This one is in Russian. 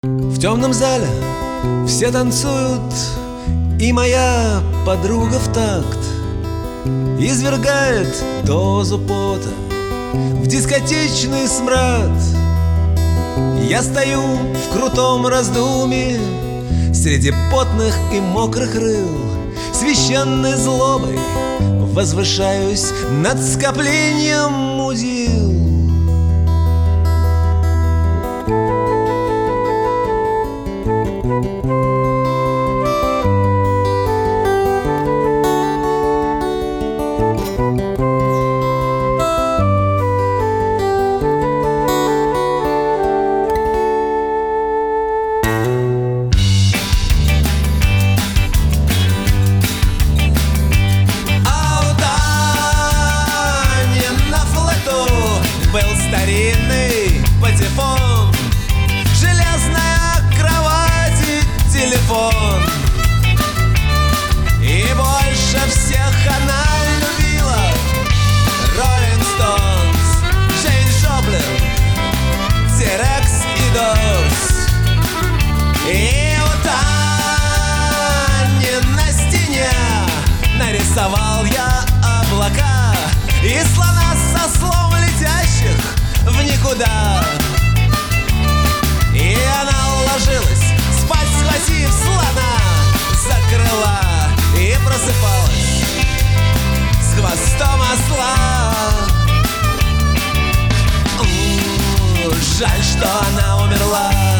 В темном зале все танцуют, и моя подруга в такт извергает дозу пота в дискотечный смрад. Я стою в крутом раздумье среди потных и мокрых рыл, священной злобой возвышаюсь над скоплением мудил. Был старинный патефон, железная кровать и телефон. И больше всех она любила Роллинг Стоунс, Джейн Джоплин, T-Rex и Дорс. И у Тани на стене нарисовал я облака и слона со слом летящих в никуда. И она ложилась спать, схватив слона за крыла, и просыпалась с хвостом осла. Жаль, что она умерла.